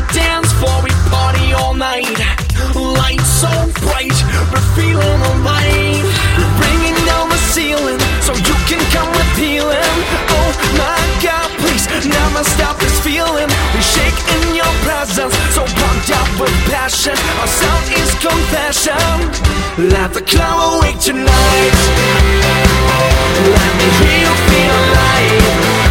the dance floor, we party all night. Lights so bright, we're feeling alive. We're bringing down the ceiling so you can come with healing. Oh my God, please never stop this feeling. We shake in your presence, so pumped up with passion. Our sound is confession. Let the club awake tonight. Let me hear you feel alive.